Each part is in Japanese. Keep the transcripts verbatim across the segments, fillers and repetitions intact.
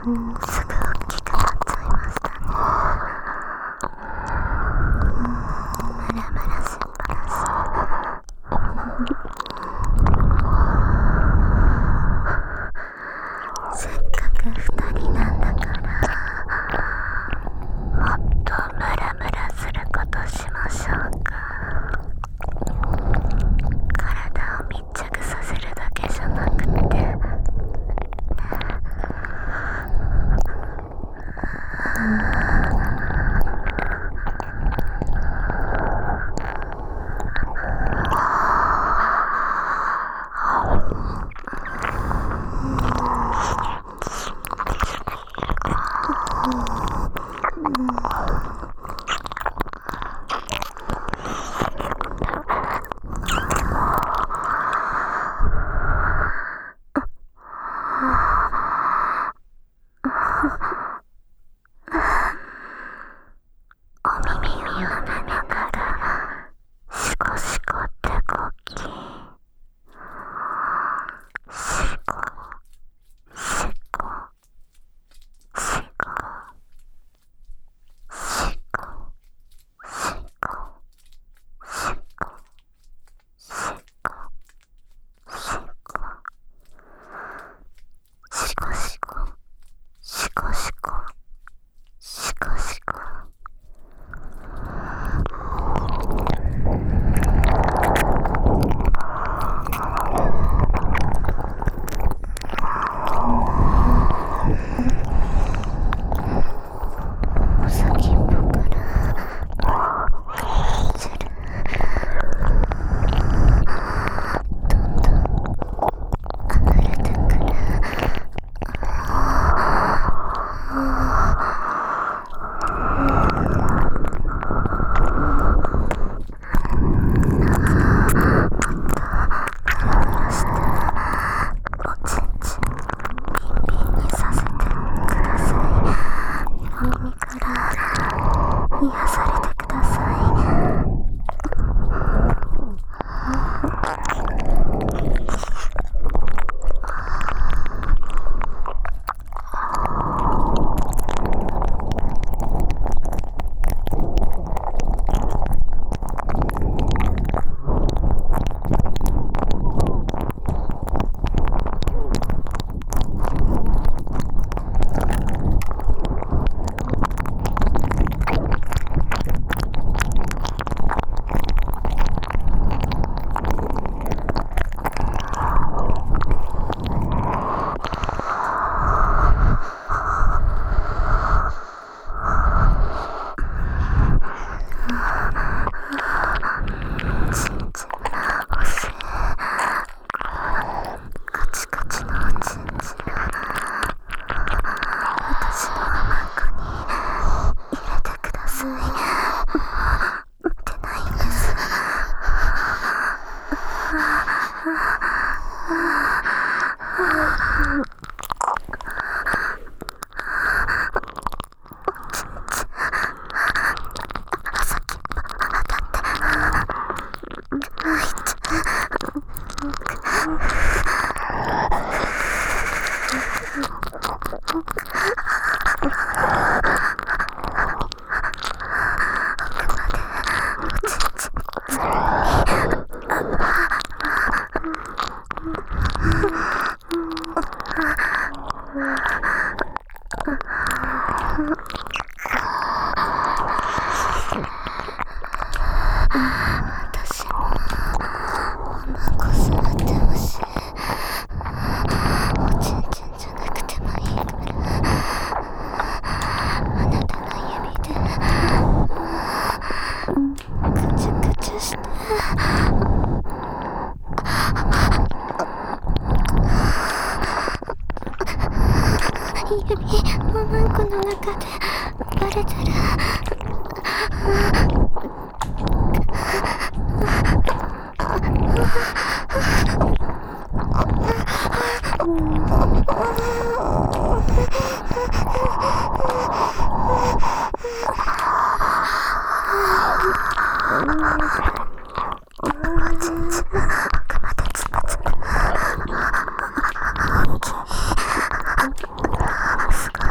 うん、すぐ大きくなっちゃいましたね。うん、ムラムラしっぱなし。せっかく二人なんだからもっとムラムラすることしましょうか。体を密着させるだけじゃなくて、お耳を舐めながらシコシコって動き、シコシコシコシコシコシコシコシコシコシコシコシコシコシコ。お先っぽからズルどんどん溢れてくる。癒されてください。私もおまんこ座ってほしい。おちんちんじゃなくてもいいからあなたの指でクチュクチュして。指おまんこの中でバレてる。すご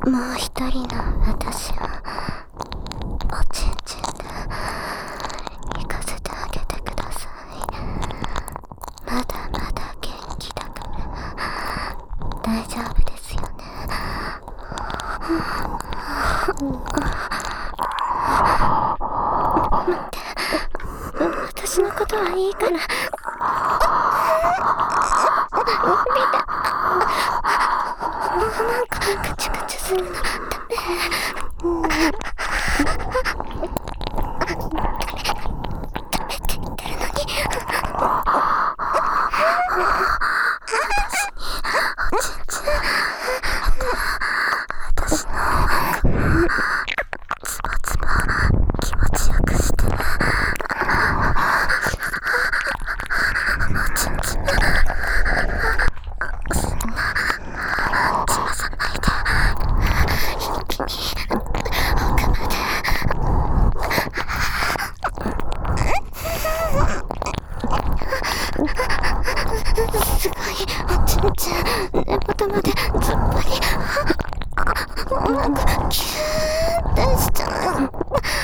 もう一人の私をおちんちんで行かせてあげてください。まだまだ元気だから大丈夫ですよね。待って、私のことはいいから。見て、なんかカチカチするのダメ。ダメって言ってるのに。私におちんちん、私のつばつば気持ちよくして。おちんちん、そんなつまさないで、一気に奥まで。すごいおちんちん、根元までずっぱり。なんかキューってしちゃう。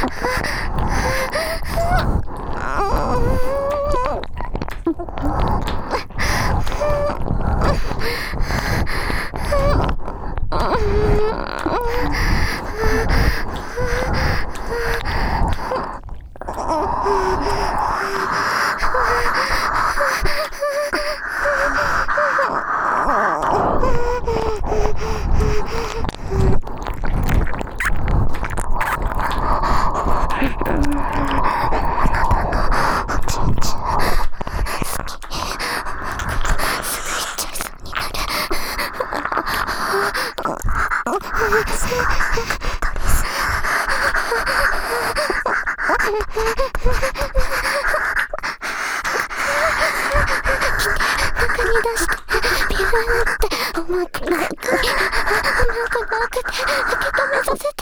中に出してビューって思って、なんかなんかなんかで受け止めさせて。